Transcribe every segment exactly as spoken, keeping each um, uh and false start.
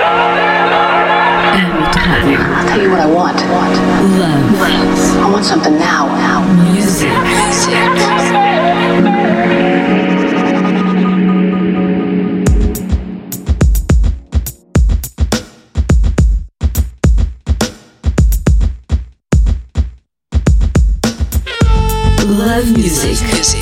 I'll tell you what I want. Love. Love. I want something now. Now. Music. Love music. Music.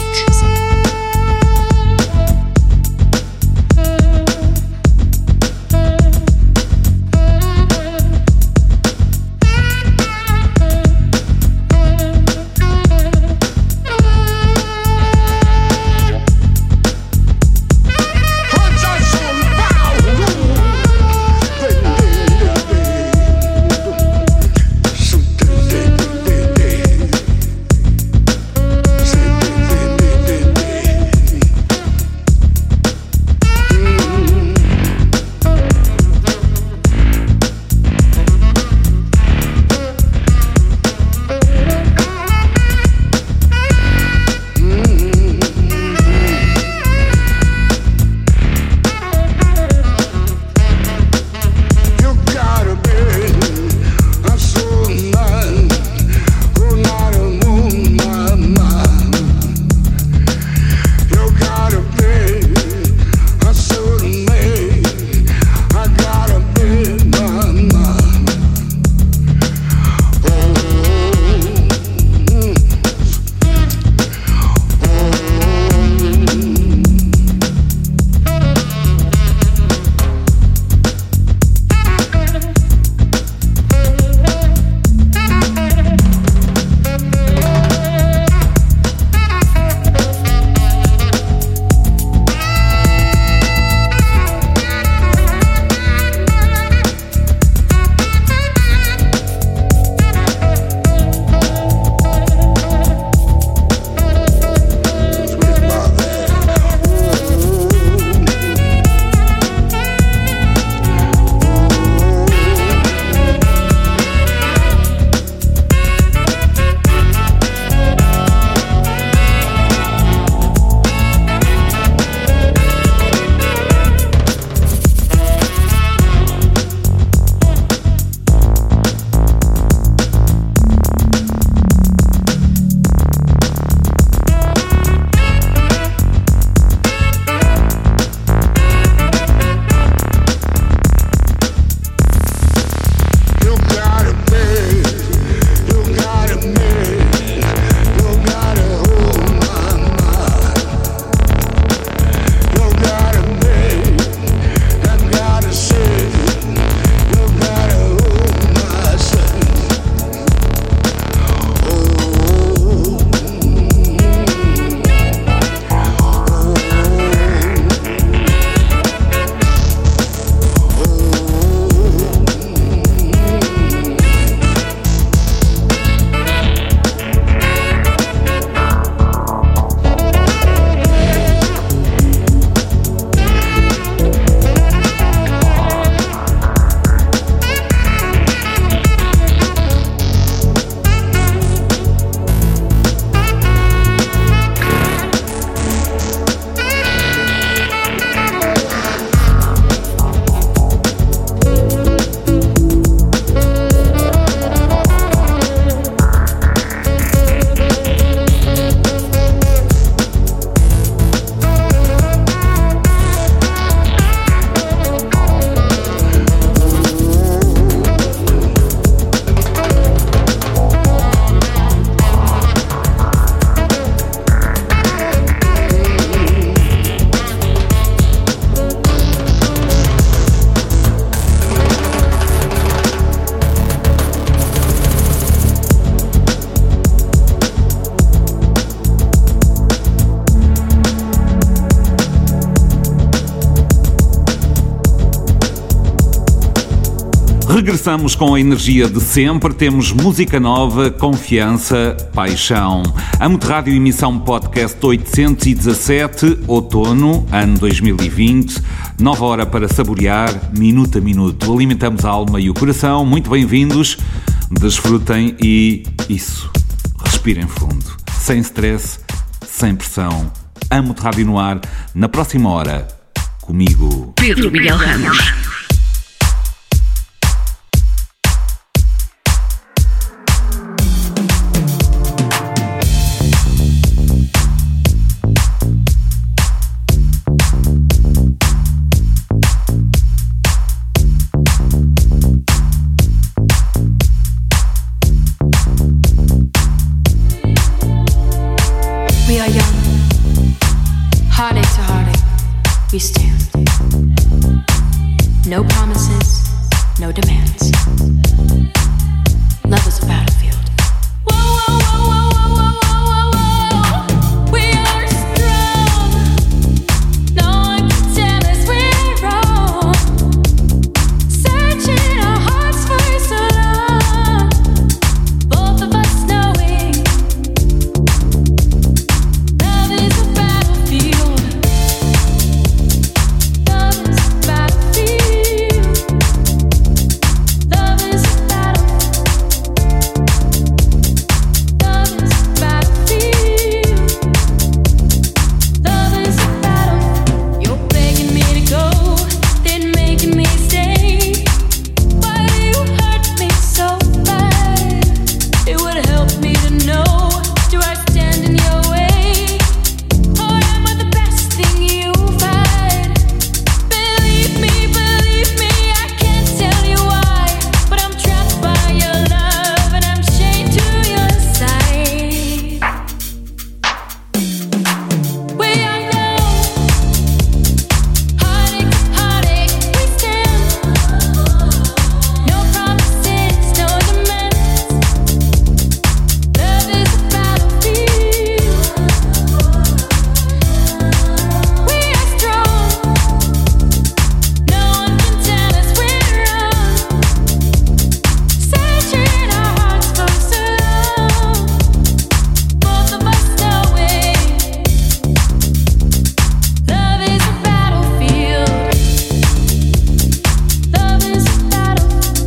Regressamos com a energia de sempre, temos música nova, confiança, paixão. Amo-te Rádio, emissão podcast oitocentos e dezassete, outono, ano dois mil e vinte, nova hora para saborear, minuto a minuto. Alimentamos a alma e o coração, muito bem-vindos, desfrutem e isso, respirem fundo, sem stress, sem pressão. Amo-te Rádio no ar, na próxima hora, comigo, Pedro Miguel Ramos. No promises, no demands. Love is a battlefield. Whoa, whoa, whoa, whoa, whoa, whoa, whoa, whoa. We are strong. No one can tell us we're wrong. Searching our hearts for so long. Both of us knowing love is a battlefield. Love is a battlefield. Love is a battle. Love is a battlefield. Love is a battle. You're begging me to go, then making me stay. Why do you hurt me so bad? It would help me to know. Do I stand in your way? Or am I the best thing you've had? Believe me, believe me, I can't tell you why, but I'm trapped by your love and I'm chained to your side. We are young, heartache to heartache we stand. No promises, no demands. Love is a battlefield. We are strong. No one can tell us we're wrong. Searching our hearts for so long. Both of us knowing love is a battlefield. Love is a battle.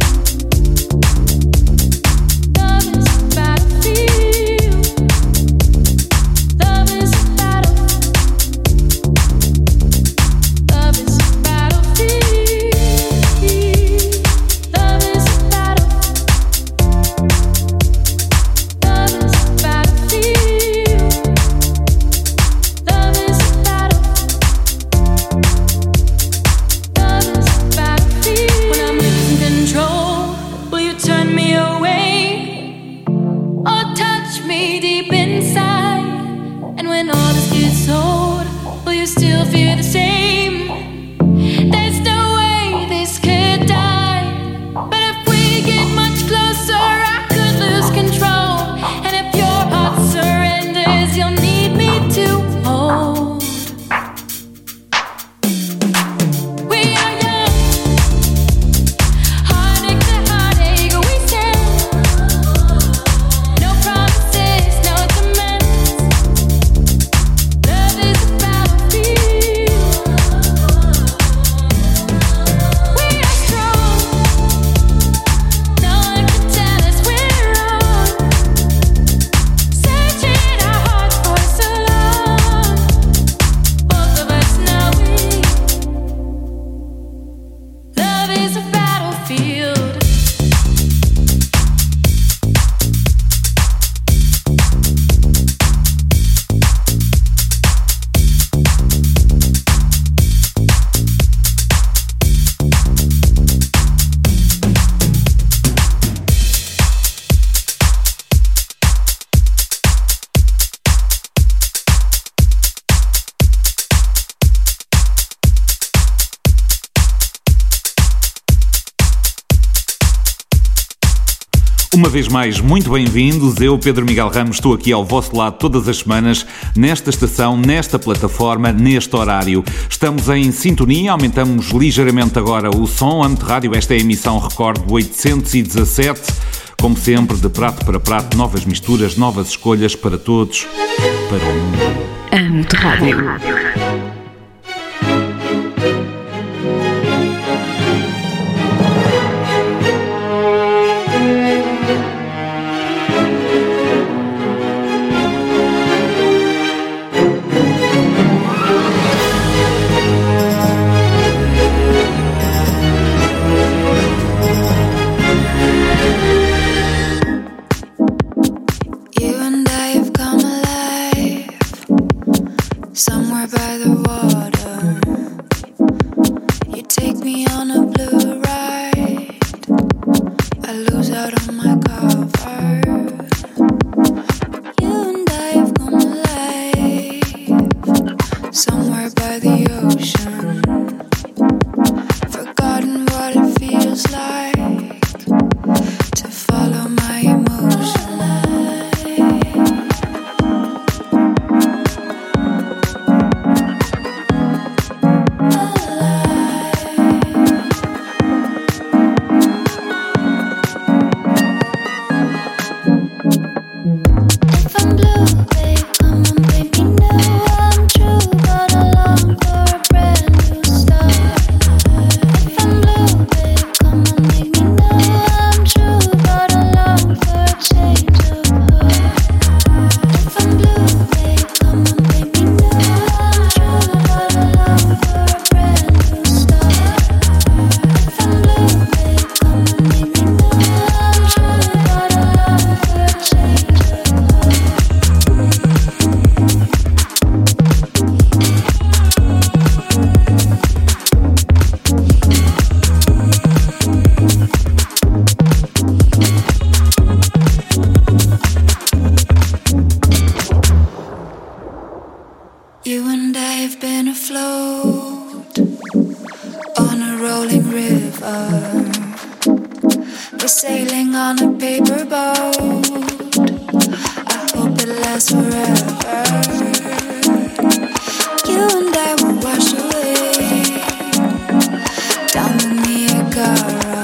Love is a battlefield. Love is a battle. Love is a battlefield. Love is a battle. Love is a battlefield. Love is a battle. Love is a battlefield. When I'm losing control, will you turn me away or touch me deep inside? And when all this gets old, will you still feel the same? There's no way this could die. But if we get much closer, I could lose control. And if your heart surrenders, you'll need me to hold. We are young, heartache to heartache we stand. No promises, no demands. Love is a battlefield. We are strong. No one can tell us we're wrong. Searching our hearts for so long. Both of us knowing love is a battlefield. Uma vez mais, muito bem-vindos. Eu, Pedro Miguel Ramos, estou aqui ao vosso lado todas as semanas, nesta estação, nesta plataforma, neste horário. Estamos em sintonia, aumentamos ligeiramente agora o som. A Rádio, esta é a emissão Record oitocentos e dezassete. Como sempre, de prato para prato, novas misturas, novas escolhas para todos, para o mundo. Amo-te Rádio. You and I have come alive somewhere by the water. You take me on a blue ride. I lose out on my cover. You and I have come alive somewhere by the ocean. Forgotten rolling river. We're sailing on a paper boat. I hope it lasts forever. You and I will wash away down the Niagara.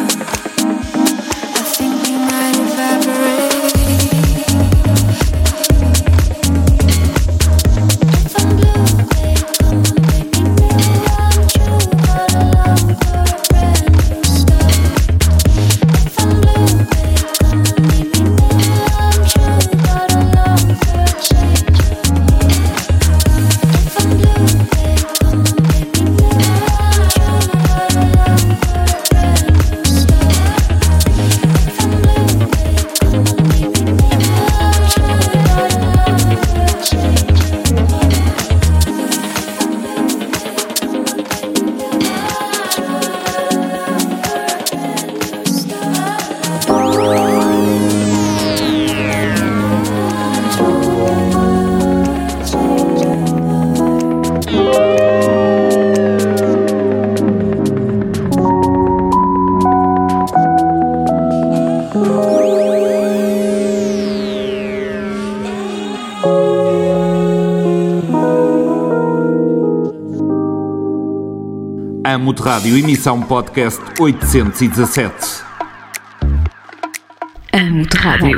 I think we might evaporate. Amo-te Rádio, emissão podcast oitocentos e dezassete. Amo-te Rádio.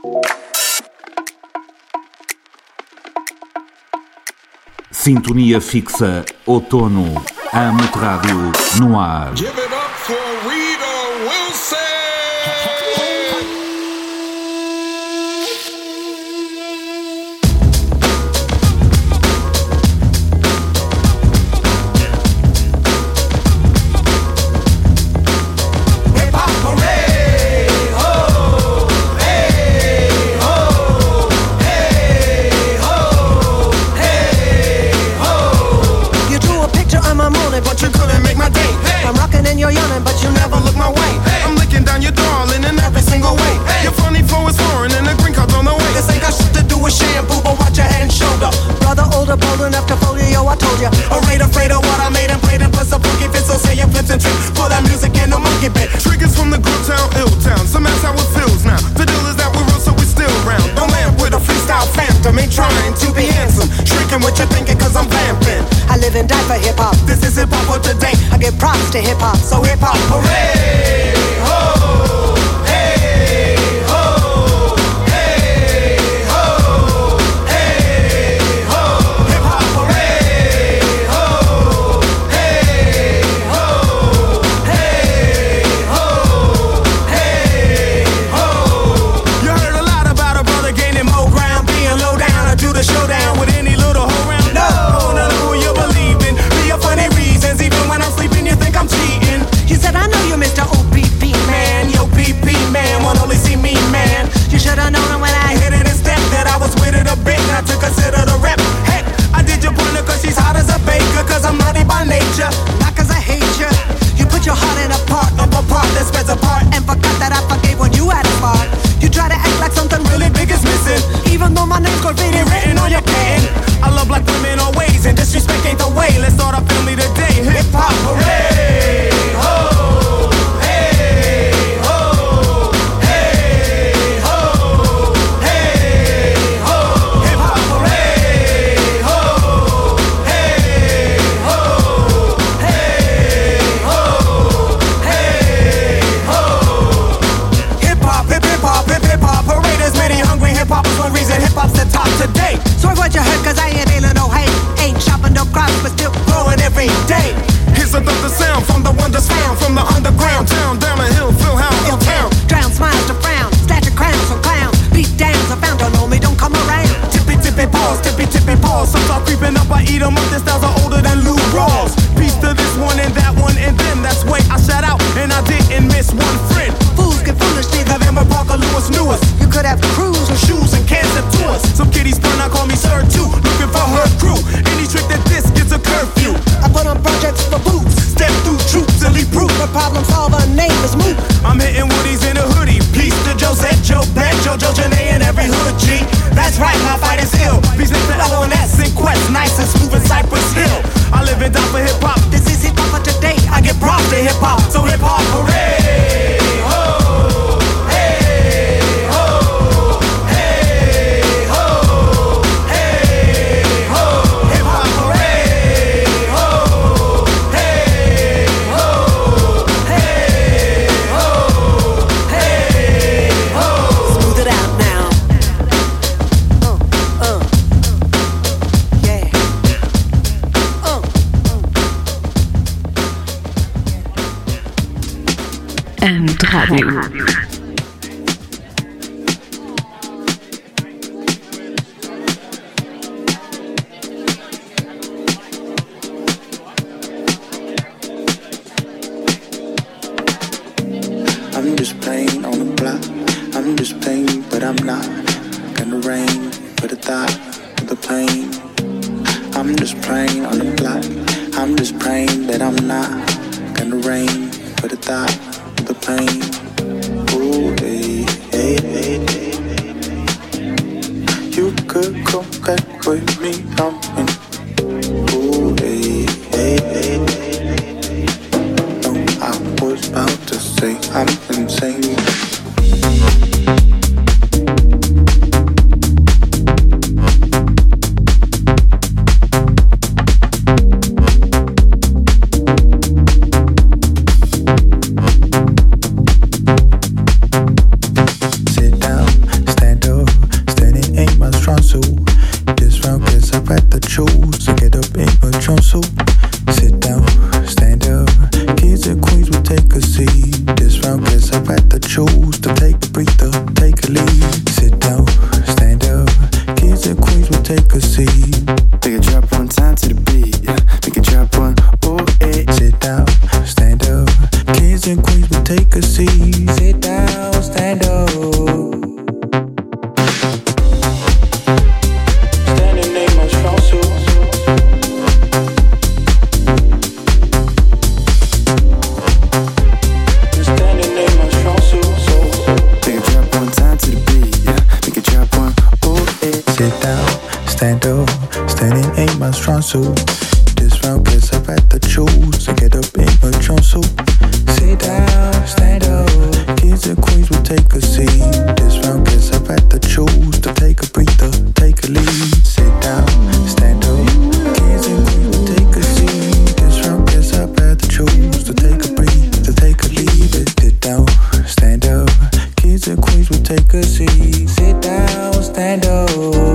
Sintonia fixa, outono, Amo Rádio no ar. Give it up for Rita Wilson. But you couldn't make my day. Hey. I'm rocking and you're yawning, but you never look my way. Hey. I'm licking down your darling in every single way. Hey. Your funny flow is foreign and the green card's on the way. This ain't got shit to do with shampoo, but watch your head and shoulder. Brother older, bold enough to fold you, yo, I told ya. Afraid, afraid of what I made and played and plus a funky fit, so say your flips and tricks for that music and the monkey bit. Triggers from the group town, ill town. Some that's how it feels now. The deal is that we're real, so we still round. Don't land with a freestyle phantom, ain't trying to be handsome. Shrinking what you're thinking, cause I'm vamping. I live and die for hip hop. This is hip hop for today. I give props to hip hop, so hip hop, hooray! Ho! Hey! Ho! Hey! Ho! Hey! Ho! Hip hop, hooray! Ho! Hey! Ho! Hey! Ho! Hey! Ho! You heard a lot about a brother gaining more ground, being low down. I do the showdown with any little hoe round. No, none of who you believe in. Be a funny reasons, even when I'm sleeping, you think I'm cheating. You said I know you, Mister O P P man. Yo, P P man, won't only see me, man. You should've known it when I hit it and stepped that I was with it a bit, not to consider the rep. Heck, I did your pointer cause she's hot as a baker, cause I'm naughty by nature, not cause I hate you. You put your heart in a part of a part that spreads apart, and forgot that I forgave when you had a part. You try to act like something really big is missing, even though my name's graffiti written on your can. I love like women always, and disrespect ain't the way. Let's start our family today. Hip hop, hooray! Ho! Hey! Ho! Hey! Ho! Hey! Ho! Hip hop, hooray! Ho! Hey! Ho! Hey! Ho! Hey! Ho! Hip hop, hip hip hop, hip hip hop, hooray! There's many hungry hip hoppers. One reason hip hop's the top today. Sorry what you heard, cause I ain't ailing no hate. Ain't chopping no crops, but still growing every day. Here's another sound from the wonders found from the underground town, down the hill, Phil Hound, ill town. Drown smiles to frown, statue crowns from clowns. Beat downs, I found, don't know me, don't come around. Tippy tippy paws, tippy tippy paws. Some start creeping up, I eat them up. Their styles are older than Lou Rawls. Peace to this one and that one and them. That's way I shout out, and I didn't miss one friend. Fools get foolish, neither them or Parker Lewis knew us. You could have crews or shoes and cancer tours. Some kitties turn out, call me Sir too. Looking for her crew. Any trick that this gets a curfew. I put on projects for boots. Step through troops and leave proof. The problem solver name is Moot. I'm hitting woodies in a hoodie. Peace to Josette, Joe Beck, Jojo Janae, and every hood G. That's right, my fight is ill. Peace to L and S and Quest, nice and smooth as Cypress Hill. I live and die for hip hop. This is hip hop for today. I get props to hip hop. So hip hop, hooray! Ho! Amo Rádio. I'm just playing on the block. I'm just playing, but I'm not gonna rain for the thought of the pain. I'm just playing on the block. I'm just praying that I'm not gonna rain for the thought of the pain. Ooh, hey, hey, hey, hey. You could come back with me, I'm in. Ooh, hey, hey, hey, hey. No, I was about to say I'm insane. Sit down, stand take a seat. Take a drop one time to the beat. Yeah. Make a drop one, oh, eh. Sit down, stand up. Kings and queens will take a seat. Sit down, stand up. Standing ain't my strong suit. Standing ain't my strong suit. So take a drop one time to the beat. Yeah, make a drop one, oh, eh. Sit down, stand up. Standing ain't my strong suit. This round gets up at the choose. I get up in a jumpsuit. Sit down, stand up. Kings and queens will take a seat. This round gets up at the choose. To take a breather, take a lead. Sit down, stand up. Kings and queens will take a seat. This round gets up at the choose. To take a breathe, to take a leave. Sit down, stand up. Kings and queens will take a seat. Sit down, stand up.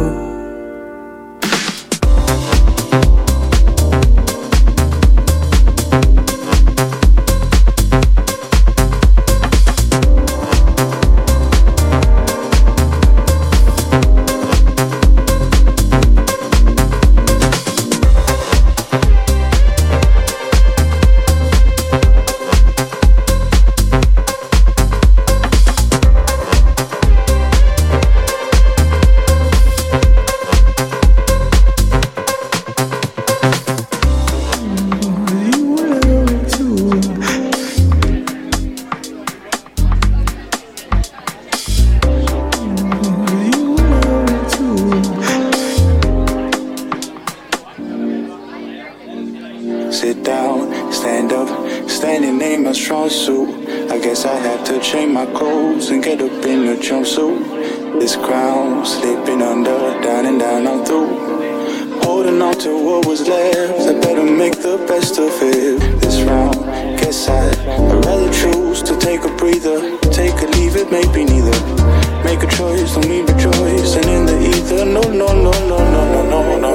Sit down, stand up, standing ain't my strong suit. I guess I have to change my clothes and get up in a jumpsuit. This crown slipping under, down and down, I'm through. Holding on to what was left, I better make the best of it. This round, guess I'd, I'd rather choose to take a breather, take a leave it, maybe neither. Make a choice, don't mean rejoice, and in the ether, no, no, no, no, no, no, no, no.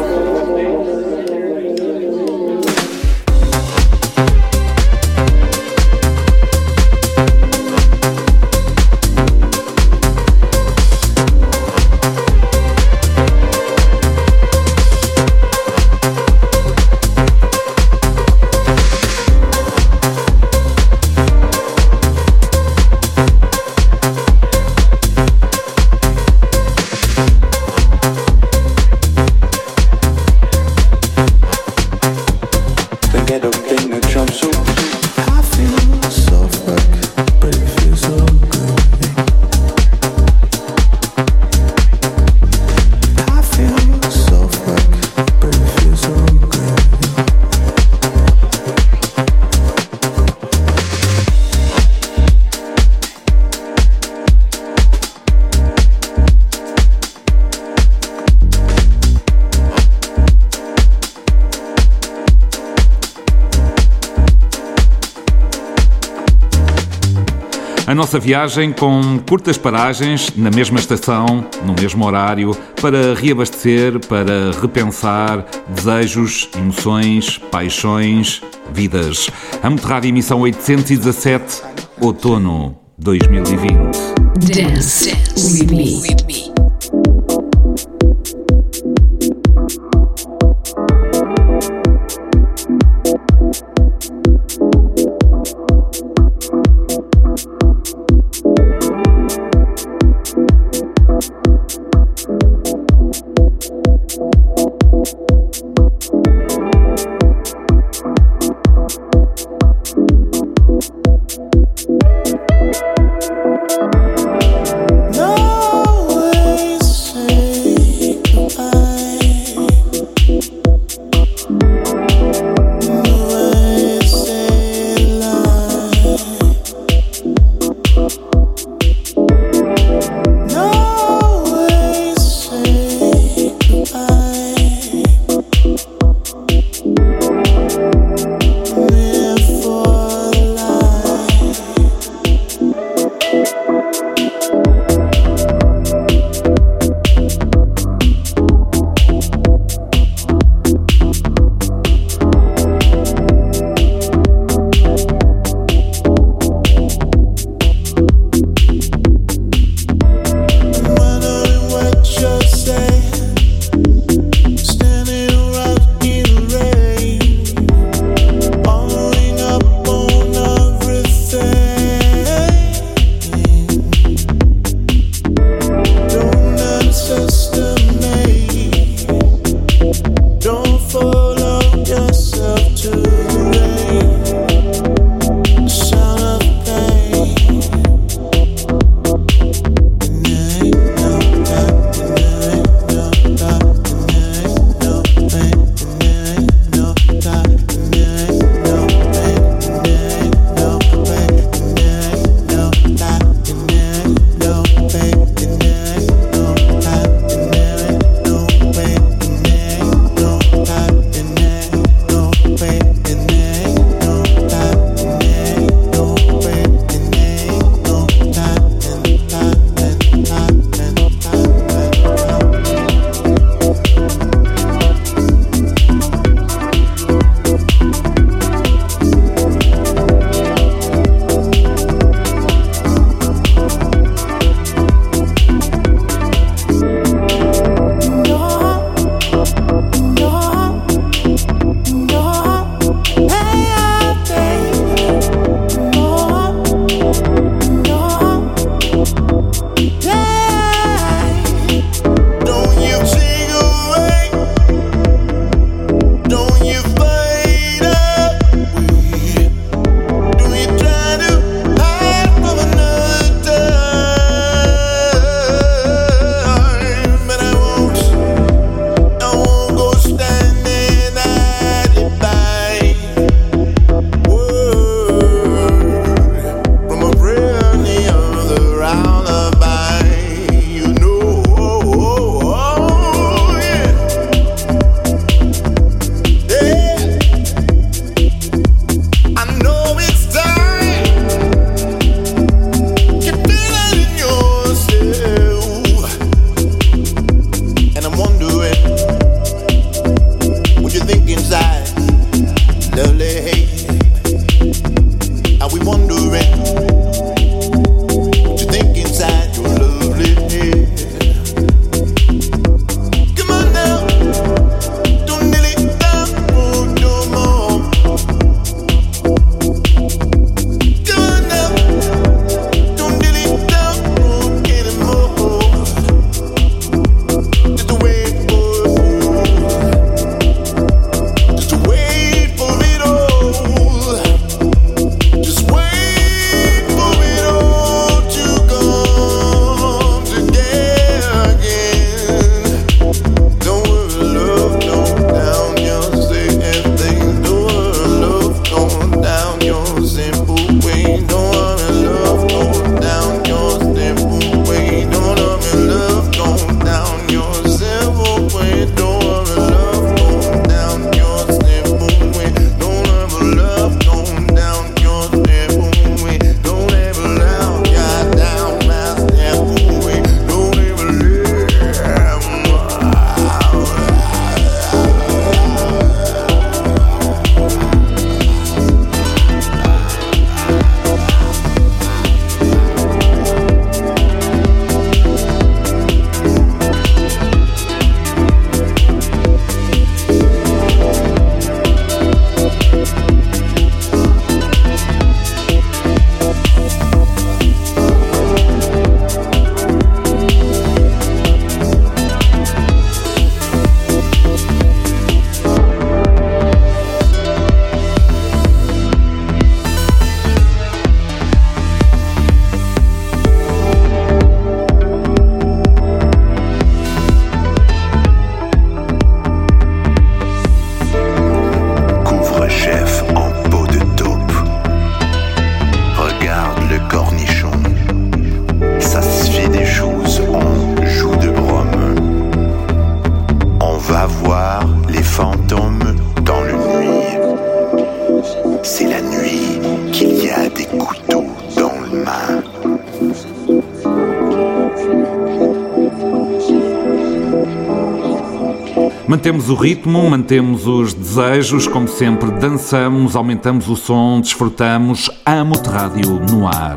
A nossa viagem com curtas paragens na mesma estação, no mesmo horário, para reabastecer, para repensar desejos, emoções, paixões, vidas. A Rádio Emissão oitocentos e dezassete, outono dois mil e vinte. Dance with me. No way. Mantemos o ritmo, mantemos os desejos, como sempre, dançamos, aumentamos o som, desfrutamos. Amo-te Rádio no ar.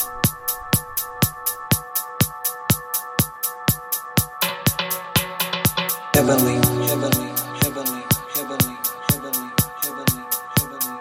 Heavenly, heavenly, heavenly, heavenly, heavenly, heavenly, heavenly,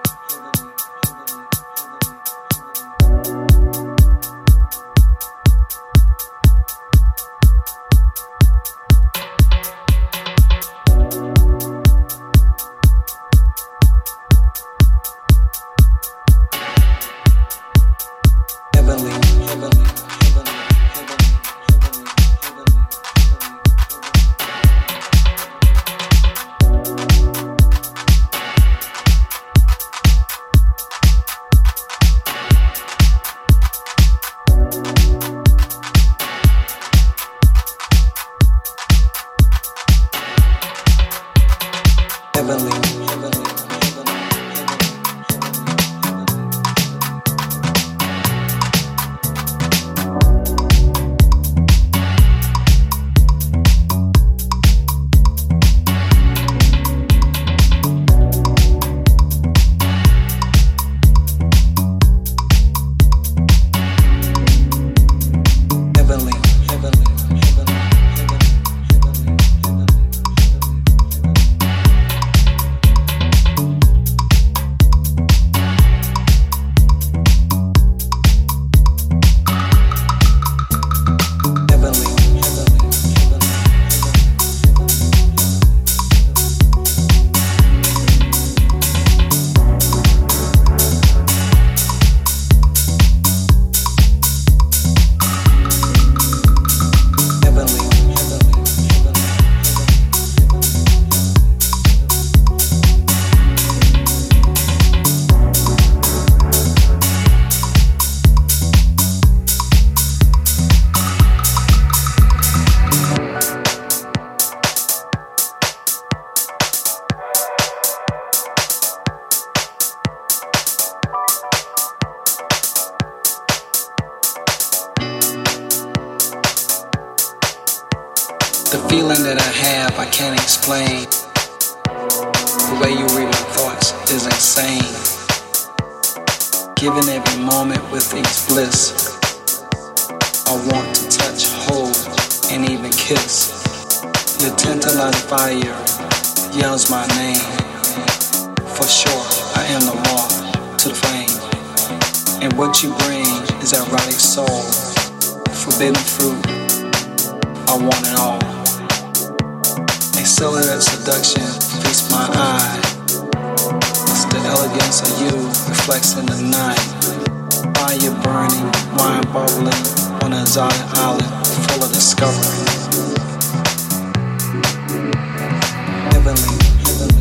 The feeling that I have, I can't explain. The way you read my thoughts is insane. Giving every moment with each bliss. I want to touch, hold, and even kiss. Your tantalizing fire yells my name. For sure, I am the moth to the flame. And what you bring is erotic soul. Forbidden fruit, I want it all. Accelerated seduction feasts my eye. It's the elegance of you reflects in the night. Fire burning, wine bubbling on an exotic island full of discovery. Heavenly, heavenly.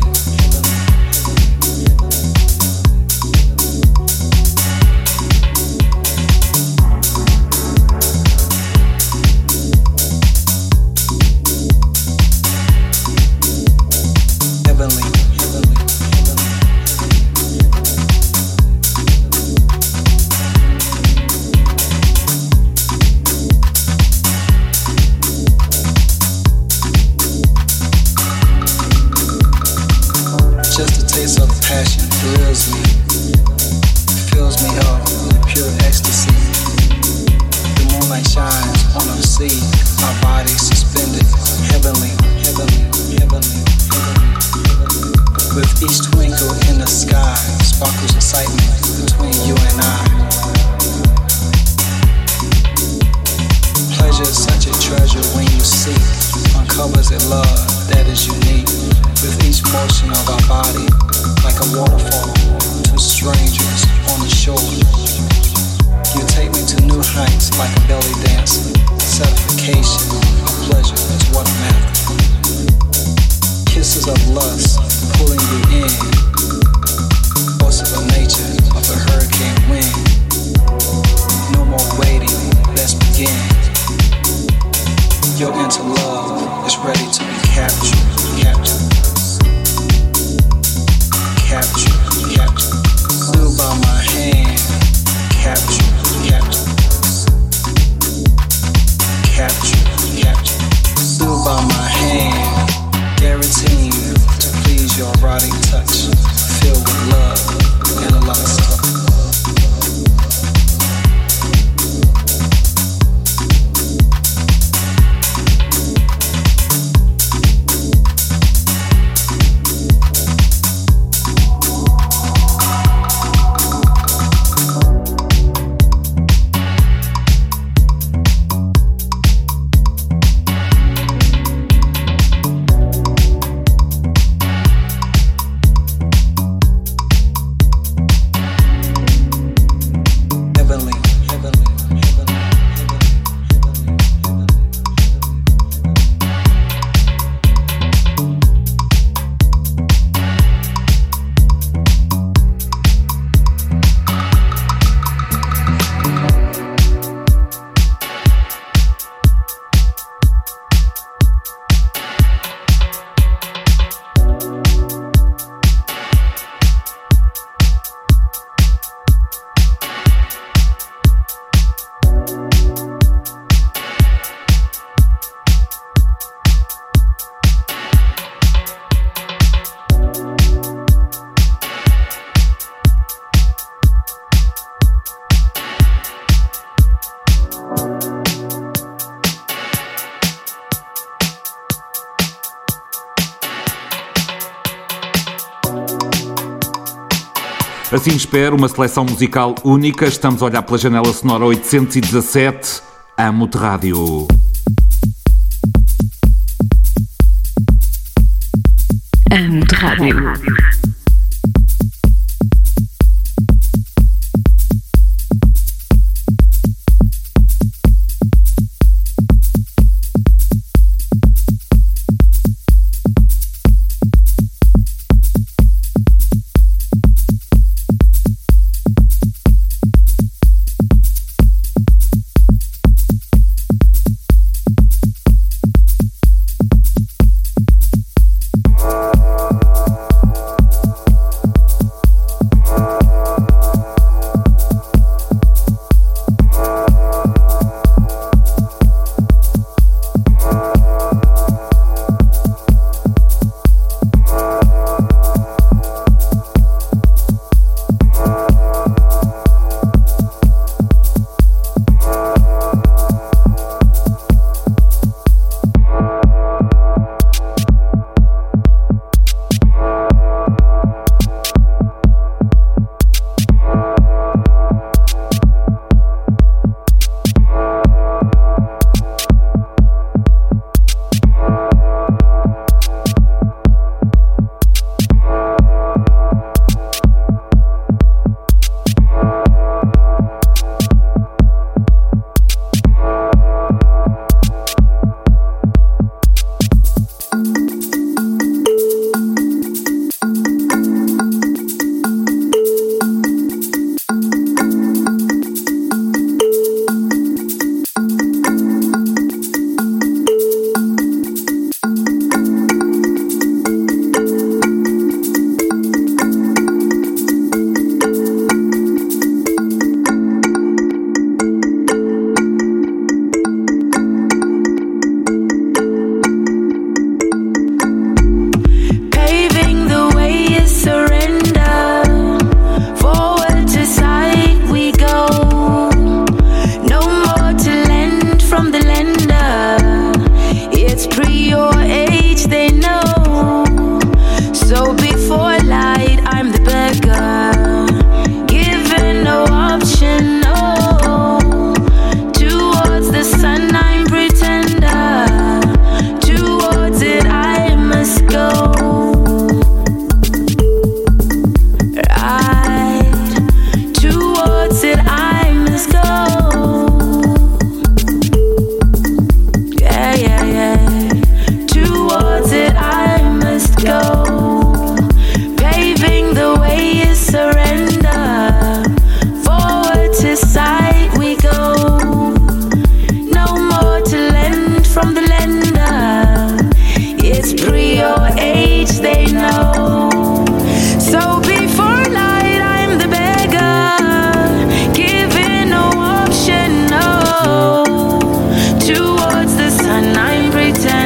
Assim espero, uma seleção musical única. Estamos a olhar pela janela sonora oitocentos e dezassete. Amo-te Rádio. Amo-te Rádio. Towards the sun, I'm pretending.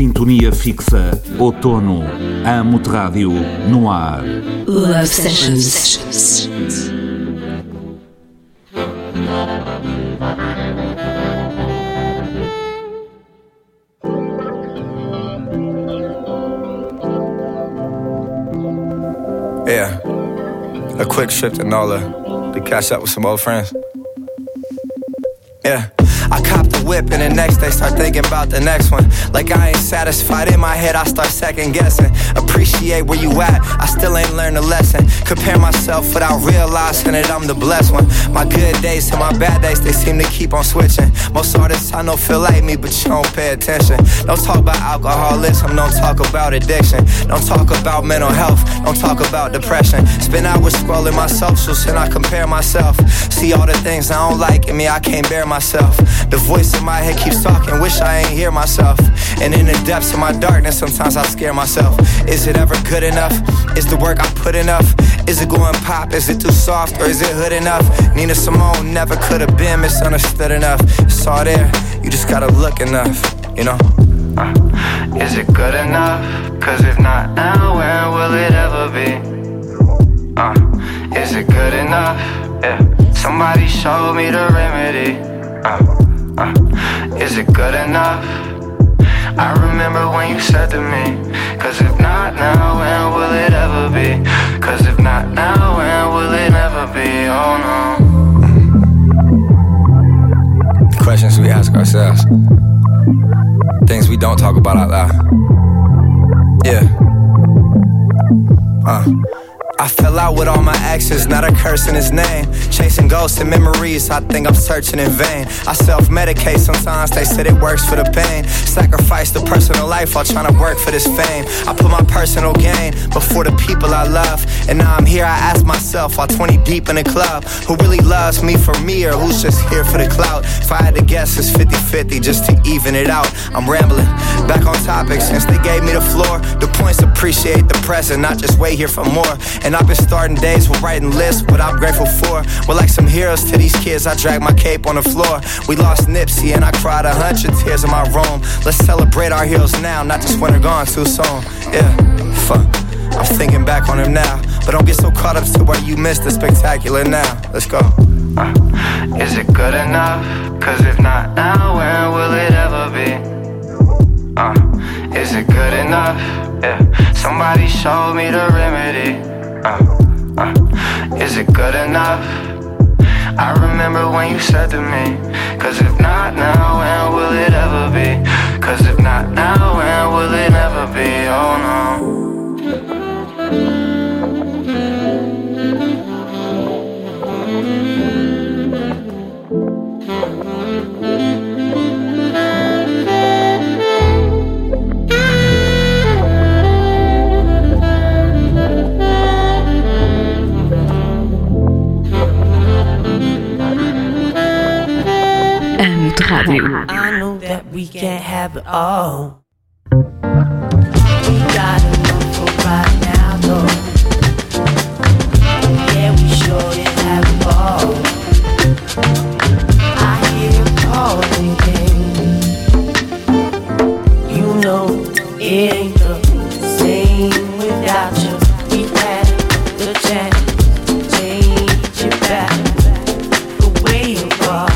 sintonia fixa. Outono, Amo-te Rádio no ar. Love Sessions. Yeah, a quick trip to NOLA to catch up with some old friends. Yeah, I copped the whip and the next day start thinking about the next one. Like I ain't satisfied in my head, I start second guessing. Appreciate where you at, I still ain't learned a lesson. Compare myself without realizing that I'm the blessed one. My good days to my bad days, they seem to keep on switching. Most artists I know feel like me, but you don't pay attention. Don't talk about alcoholism, don't talk about addiction. Don't talk about mental health, don't talk about depression. Spend hours scrolling my socials and I compare myself. See all the things I don't like in me, I can't bear myself. The voice in my head keeps talking, wish I ain't hear myself. And in the depths of my darkness, sometimes I scare myself. Is it ever good enough? Is the work I put enough? Is it going pop? Is it too soft or is it hood enough? Nina Simone never could have been misunderstood enough. It's all there, you just gotta look enough, you know? Uh, is it good enough? Cause if not now, when will it ever be? Uh, is it good enough? Yeah, somebody showed me the remedy. Uh, uh, is it good enough? I remember when you said to me, cause if not now, when will it ever be? Cause if not now, when will it ever be? Oh no. Questions we ask ourselves, things we don't talk about out loud. Yeah. Uh I fell out with all my exes, not a curse in his name. Chasing ghosts and memories, I think I'm searching in vain. I self-medicate sometimes, they said it works for the pain. Sacrifice the personal life while trying to work for this fame. I put my personal gain before the people I love. And now I'm here, I ask myself, while twenty deep in the club, who really loves me for me or who's just here for the clout? If I had to guess, it's fifty-fifty just to even it out. I'm rambling, back on topic since they gave me the floor. The points appreciate the present, not just wait here for more. And I've been starting days with writing lists, what I'm grateful for. We're like some heroes to these kids, I drag my cape on the floor. We lost Nipsey and I cried a hundred tears in my room. Let's celebrate our heroes now, not just when they're gone too soon. Yeah, fuck, I'm thinking back on him now. But don't get so caught up to where you missed the spectacular now. Let's go. Uh, is it good enough? Cause if not now, when will it ever be? Uh, is it good enough? Yeah, somebody showed me the remedy. Uh, uh, is it good enough? I remember when you said to me, cause if not now, when will it ever be? Cause if not now, when will it ever be? Oh no. Radio. I know that we can't have it all. We gotta go for right now, though. Yeah, we sure did have it all. I hear you calling again. You know it ain't the same without you. We had the chance to change it back the way it was.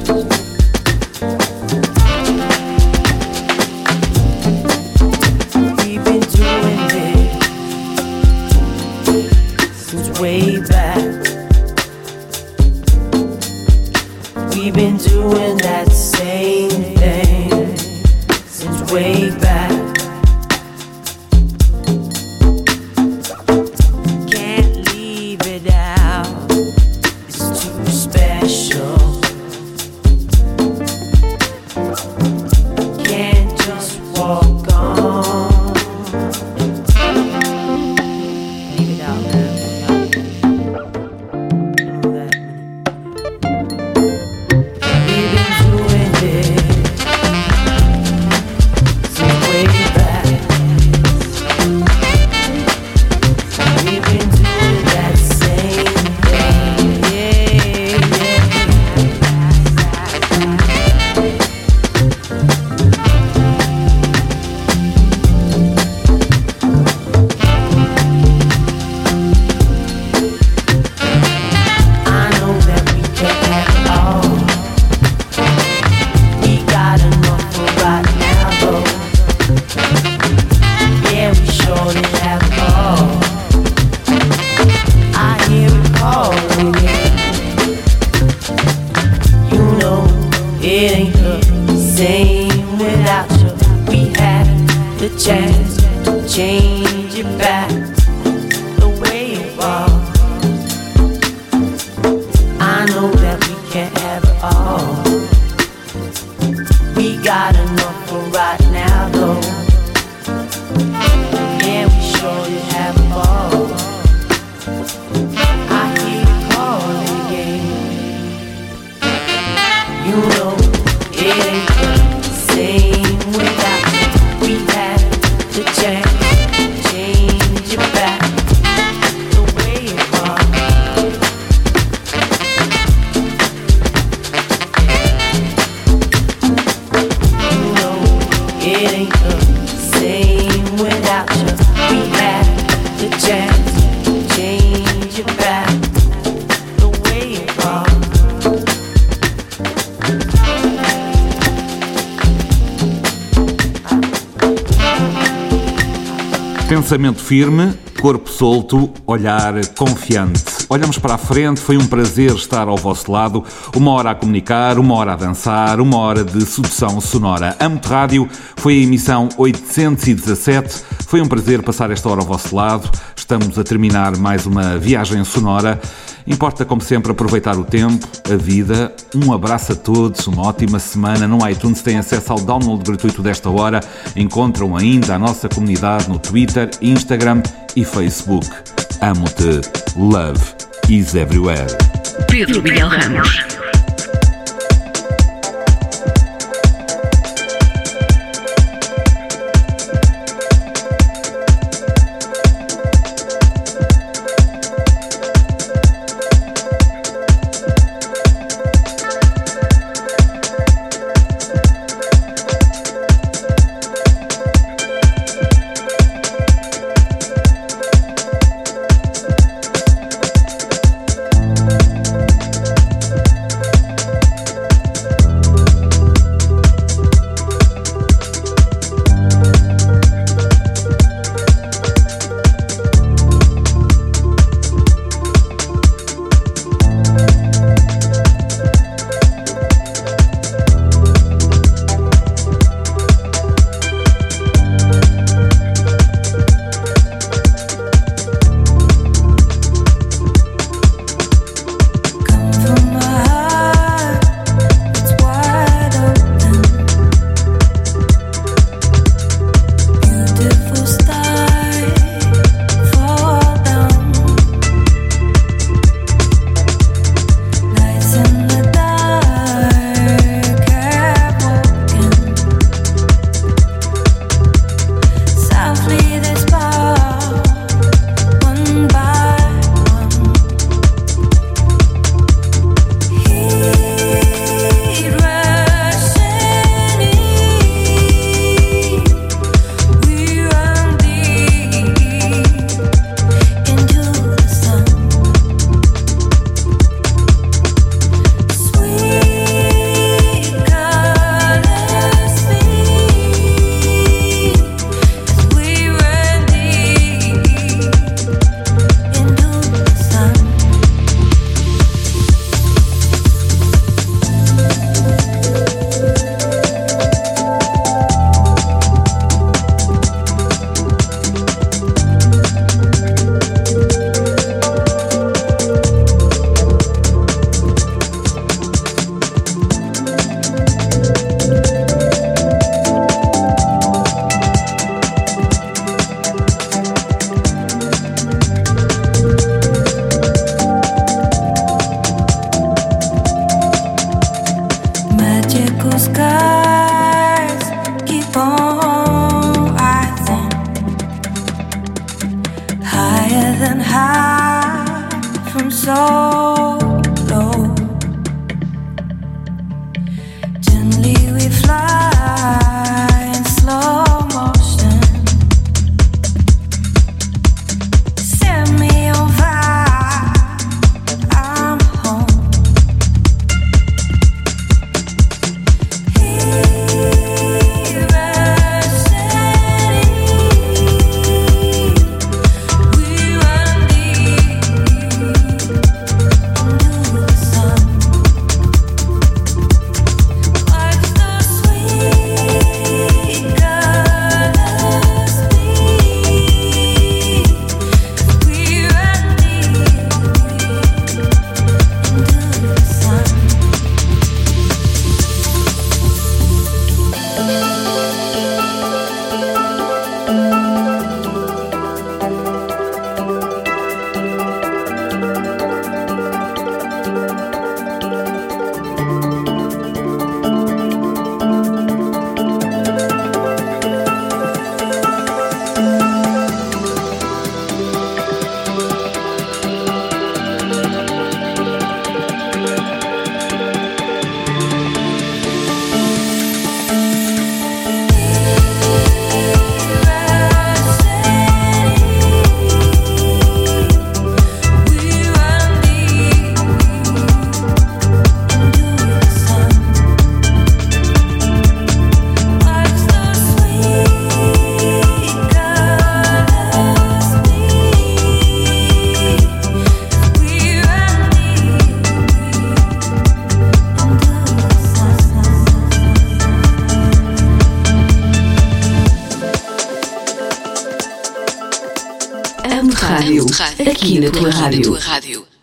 Way back, we've been doing that same thing since way back. Can't leave it out, it's too special. Can't just walk on. Leave it out, man. the chance to change it back the way it was. I know that we can't have it all. We got enough for right now though. Yeah, we surely have a ball. I hear you calling again. You know it ain't the same without you. We had the chance to change it back the way it was. You know it ain't the same without you. We had the chance to change it back the way it was. Pensamento firme, corpo solto, olhar confiante. Olhamos para a frente, foi um prazer estar ao vosso lado. Uma hora a comunicar, uma hora a dançar, uma hora de sedução sonora. Amo-te Rádio foi a emissão oitocentos e dezassete. Foi um prazer passar esta hora ao vosso lado. Estamos a terminar mais uma viagem sonora. Importa, como sempre, aproveitar o tempo, a vida. Um abraço a todos, uma ótima semana. No iTunes têm acesso ao download gratuito desta hora. Encontram ainda a nossa comunidade no Twitter, Instagram e Facebook. Amo-te. Love is everywhere. Pedro Miguel Ramos. Amo Rádio, aqui na tua rádio. rádio.